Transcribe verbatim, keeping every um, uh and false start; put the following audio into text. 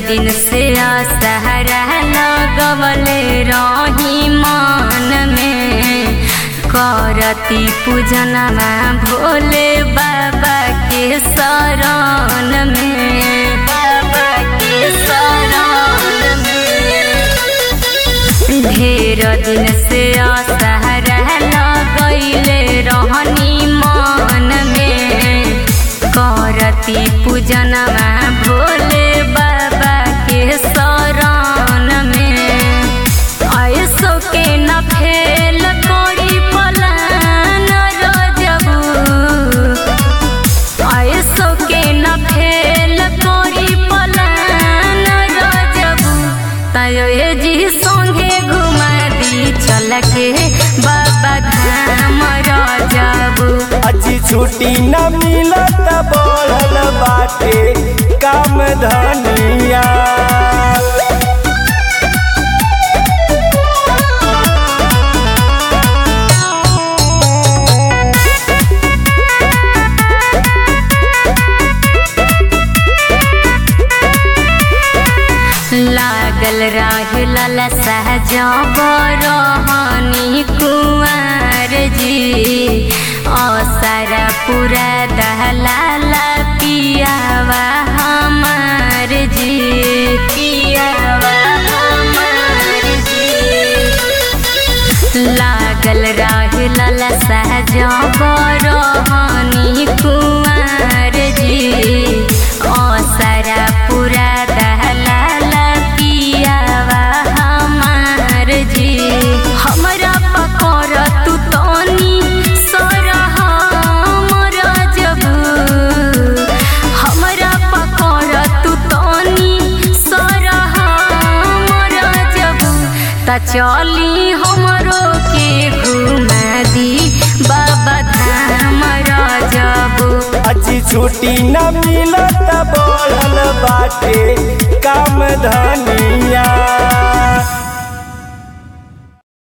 दिन से असहरा लगवले रही मन में, करती पूजनमा भोले बाबा के शरण में, बाबा के शरण में। ढेर दिन से असहरा लगैले रहनी मन में, करती पूजनमा भोले बाबा के शरण में। ऐसो के न फेल करी पलान रजबू, ऐसो के न फेल करी पलान रजबू। तयो जी संगे घुमा दी चल के बाबा धाम रजबू। अजी छुट्टी न मिलत बढ़ल बाटे काम धनिया। लागल रहल सहजब रहनी कुंवर जी, असरा पूरा दहला पियावा हमार जी, पियावा हमार जी। लागल रहल सहजब रहनी कुंवर जी, असरा पूरा दहला पियावा हमार जी। हमरा पकड़ तू तनी सरह रजबू, हमरा पकड़ तू तनी सरह रजबू। त चली हमरो के घुमा दी बाबा धाम रजबू। अजी छुट्टी न मिलत बढ़ल बाटे काम धनिया।